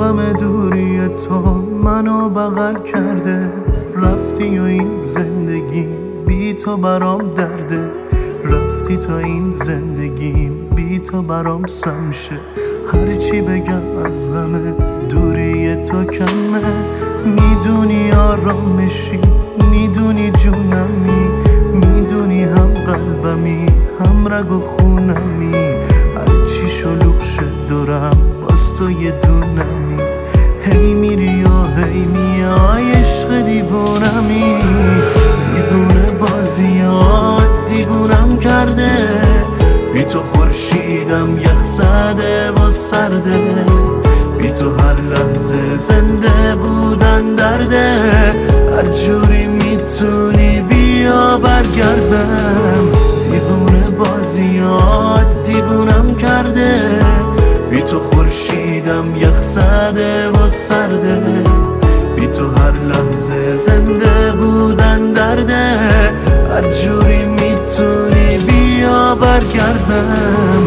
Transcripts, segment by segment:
غم دوری تو منو بغل کرده. رفتی و این زندگی بی تو برام درده. رفتی تا این زندگی بی تو برام سم شه. هرچی بگم از غم دوری تو کمه. میدونی آرامشی، میدونی جونمی، میدونی هم قلبمی هم رگ و خونمی. هرچی شلوغ شد دورم باز تو یه دونمی. هی میری و هی میای عشق دیوونمی. دیوونه بازیات دیوونم کرده. بی تو خورشیدم یخ زده و سرده. بی تو هر لحظه زنده بودن درده. هر جوری میتونی بیا برگردم. دیوونه بازیات دیوونم کرده. بی تو خورشیدم یخ زده و سرده. بی تو هر لحظه زنده بودن درده. هر جوری میتونی بیا برگردم.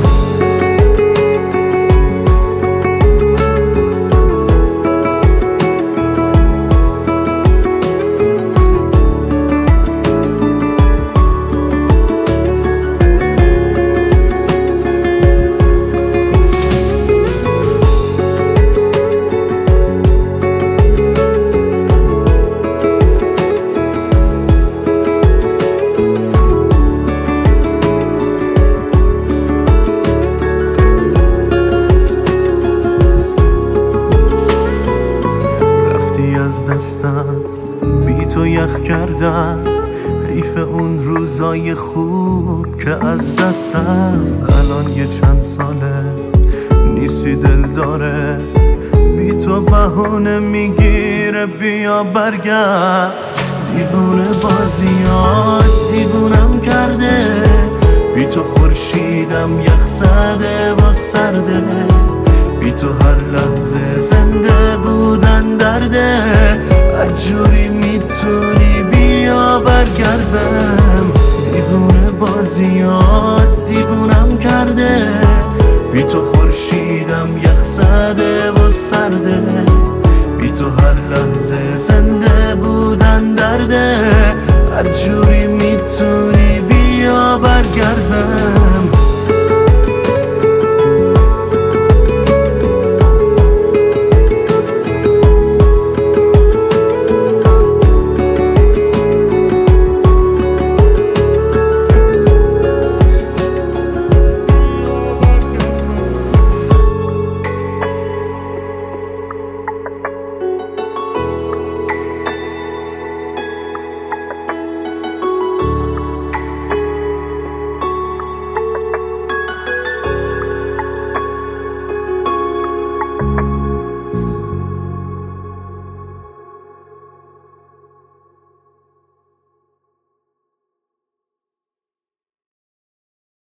از دستم بی تو یخ کردم. حیف اون روزای خوب که از دست رفت. الان یه چند ساله نیستی دل داره. بی تو بهونه میگیره بیا برگرد. دیوونه بازیات دیوونم کرده. بی تو خورشیدم یخ زده و سرده. بی تو هر لحظه زنده بودن درده. هر جوری میتونی بیا برگردم. دیوونه بازیات دیوونم کرده. بی تو خورشید